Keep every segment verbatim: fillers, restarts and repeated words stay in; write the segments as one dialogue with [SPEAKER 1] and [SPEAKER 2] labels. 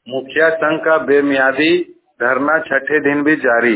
[SPEAKER 1] मुखिया संघ का बेमियादी धरना छठे दिन भी जारी।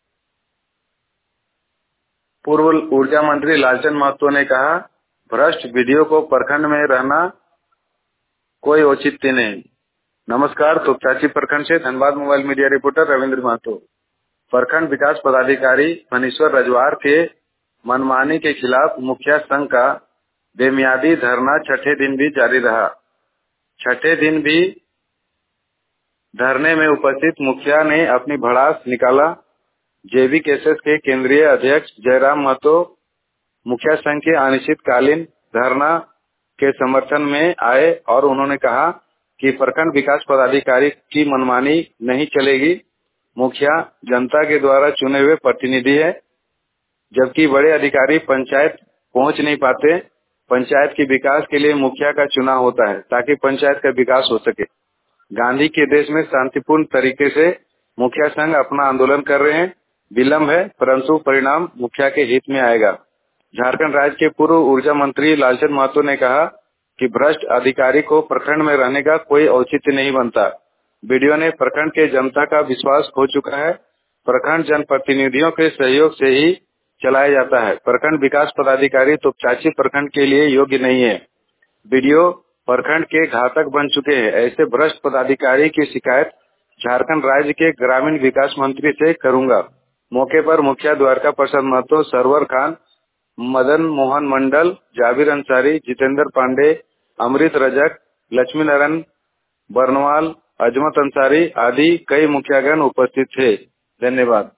[SPEAKER 1] पूर्व ऊर्जा मंत्री लालचंद महतो ने कहा, भ्रष्ट वीडियो को प्रखंड में रहना कोई औचित्य नहीं। नमस्कार, तोपचांची प्रखंड से Dhanbad mobile media reporter Ravindra Mahto. प्रखंड विकास पदाधिकारी मनीश्वर रजवार के मनमानी के खिलाफ मुखिया संघ का बेमियादी धरना छठे दिन भी जारी रहा। छठे दिन भी धरने में उपस्थित मुखिया ने अपनी भड़ास निकाला। जेवीकेएसएस के केंद्रीय अध्यक्ष जयराम महतो मुखिया संघ के अनिश्चितकालीन धरना के समर्थन में आए और उन्होंने कहा कि प्रखंड विकास पदाधिकारी की मनमानी नहीं चलेगी। मुखिया जनता के द्वारा चुने हुए प्रतिनिधि है, जबकि बड़े अधिकारी पंचायत पहुंच नहीं पाते। पंचायत के विकास के लिए मुखिया का चुनाव होता है ताकि पंचायत का विकास हो सके। गांधी के देश में शांतिपूर्ण तरीके से मुखिया संघ अपना आंदोलन कर रहे हैं। विलंब है परंतु परिणाम मुखिया के हित में आएगा। झारखंड राज्य के पूर्व ऊर्जा मंत्री लालचंद महतो ने कहा कि भ्रष्ट अधिकारी को प्रखंड में रहने का कोई औचित्य नहीं बनता। वीडियो ने प्रखंड के जनता का विश्वास खो चुका है। प्रखंड जनप्रतिनिधियों के सहयोग से ही चलाया जाता है। प्रखंड विकास पदाधिकारी तोपचांची प्रखंड के लिए योग्य नहीं है। वीडियो प्रखंड के घातक बन चुके हैं। ऐसे भ्रष्ट पदाधिकारी की शिकायत झारखंड राज्य के ग्रामीण विकास मंत्री से करूंगा। मौके पर मुखिया द्वारका प्रसाद महतो, सरवर खान, मदन मोहन मंडल, जाबिर अंसारी, जितेंद्र पांडे, अमृत रजक, लक्ष्मी नारायण बर्नवाल, अजमत अंसारी आदि कई मुखियागण उपस्थित थे। धन्यवाद।